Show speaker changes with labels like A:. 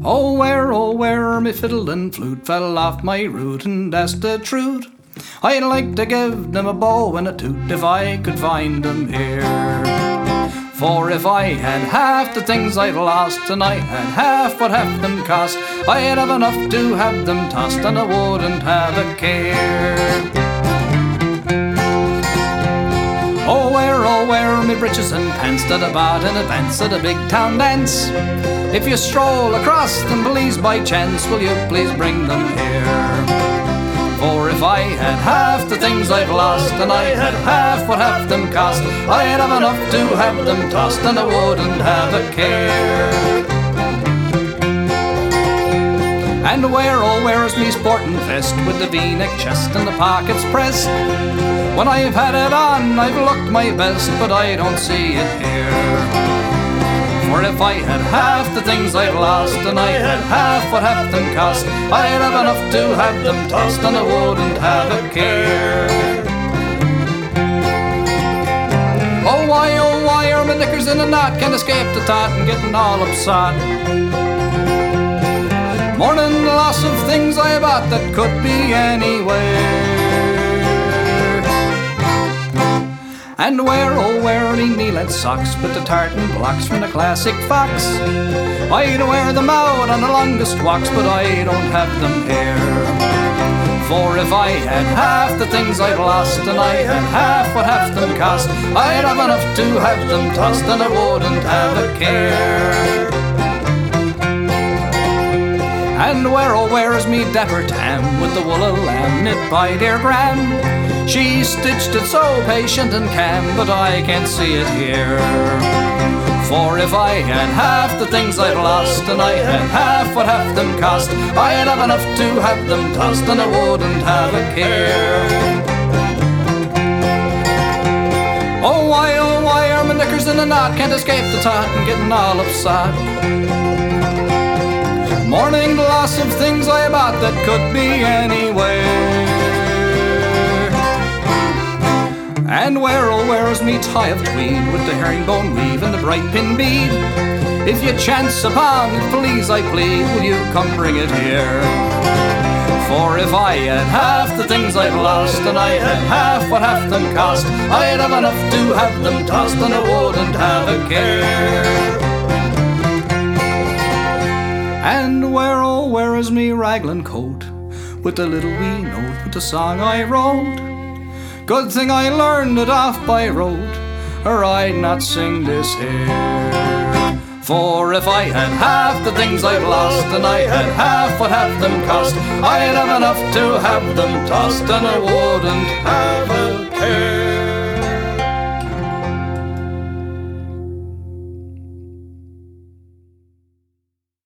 A: oh, where me fiddle and flute fell off my root, and that's the truth. I'd like to give them a bow and a toot if I could find them here. For if I had half the things I've lost, and I had half what half them cost, I'd have enough to have them tossed, and I wouldn't have a care. Oh, where me breeches and pants that I bought in advance at a big town dance? If you stroll across them, please, by chance, will you please bring them here? For if I had half the things I've lost, and I had half what half them cost, I'd have enough to have them tossed, and I wouldn't have a care. And where's me sporting vest with the V-neck chest and the pockets pressed? When I've had it on, I've looked my best, but I don't see it here. For if I had half the things I've lost, and I had half what half them cost, I'd have enough to have them tossed, and I wouldn't have a care. Oh, why are my knickers in a knot? Can't escape the thought and getting all upset. Mourning the loss of things I bought that could be anywhere. And where me knee-length socks with the tartan blocks from the classic Fox? I'd wear them out on the longest walks, but I don't have them here. For if I had half the things I've lost, and I had half what half them cost, I'd have enough to have them tossed, and I wouldn't have a care. And where's me dapper tam with the wool of lamb knit by dear Gran? She stitched it so patient and calm, but I can't see it here. For if I had half the things I've lost, and I had half what half them cost, I'd have enough to have them tossed, and I wouldn't have a care. Oh, why are my knickers in a knot? Can't escape the thought and getting all upset. Mourning the loss of things I bought that could be anywhere. And where's me tie of tweed with the herringbone weave and the bright pin bead? If you chance upon it, please, I plead, will you come bring it here? For if I had half the things I've lost, and I had half what half them cost, I'd have enough to have them tossed, and I wouldn't have a care. And where is me raglan coat with the little wee note with the song I wrote? Good thing I learned it off by rote, or I'd not sing this here. For if I had half the things I've lost, and I had half what half them cost, I'd have enough to have them tossed, and I wouldn't have a care.